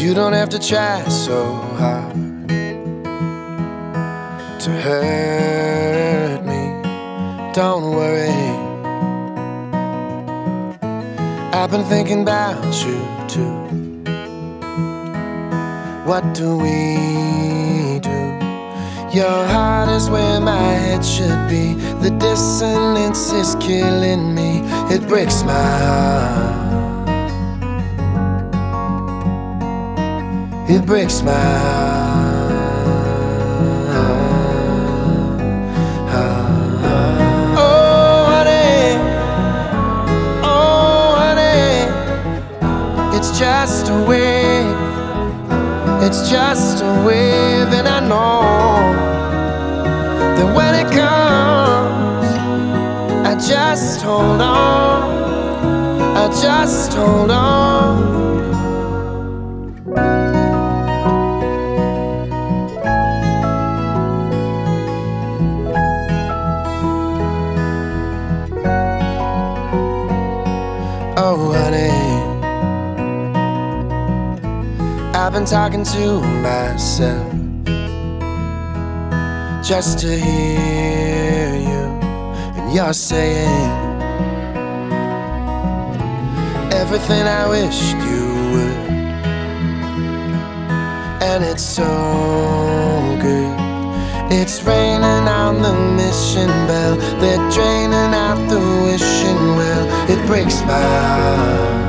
You don't have to try so hard to hurt me. Don't worry, I've been thinking about you too. What do we do? Your heart is where my head should be. The dissonance is killing me. It breaks my heart. It breaks my heart. Oh honey, oh honey, it's just a wave. It's just a wave, and I know that when it comes, I just hold on. I just hold on. Oh honey, I've been talking to myself just to hear you, and you're saying everything I wished you would. And it's so good. It's raining on the mission bell. They're draining out the wishing well. It breaks my heart.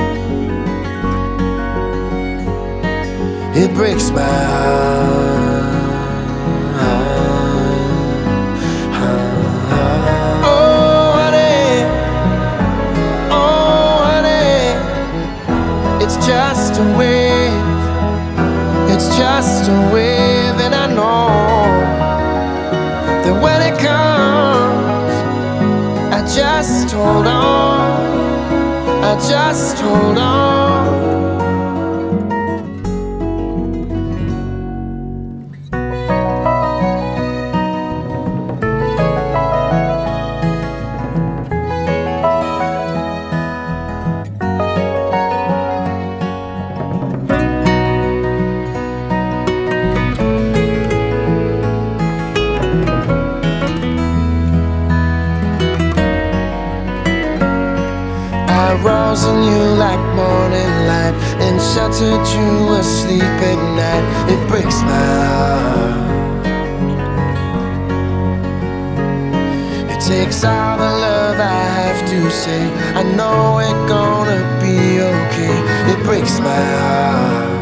It breaks my heart. Oh honey, oh honey, it's just a wave. It's just a wave, and I know that when it comes, I just hold on. I just hold on. I rose on you like morning light and sheltered you asleep at night. It breaks my heart. It takes all the love I have to say. I know we're gonna be okay. It breaks my heart.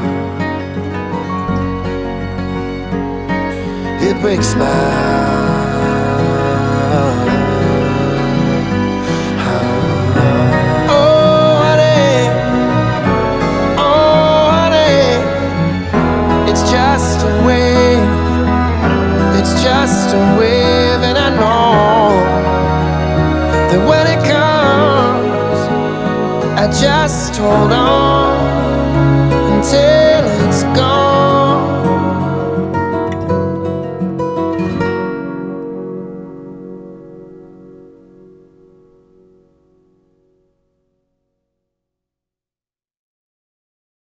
It breaks my heart.